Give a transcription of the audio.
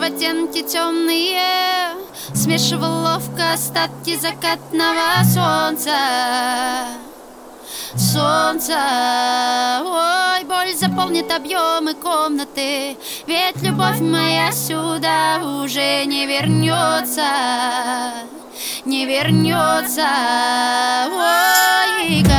в оттенки темные, смешивал ловко остатки закатного солнца. Ой, боль заполнит объемы комнаты, ведь любовь моя сюда уже не вернется, не вернется. Ой,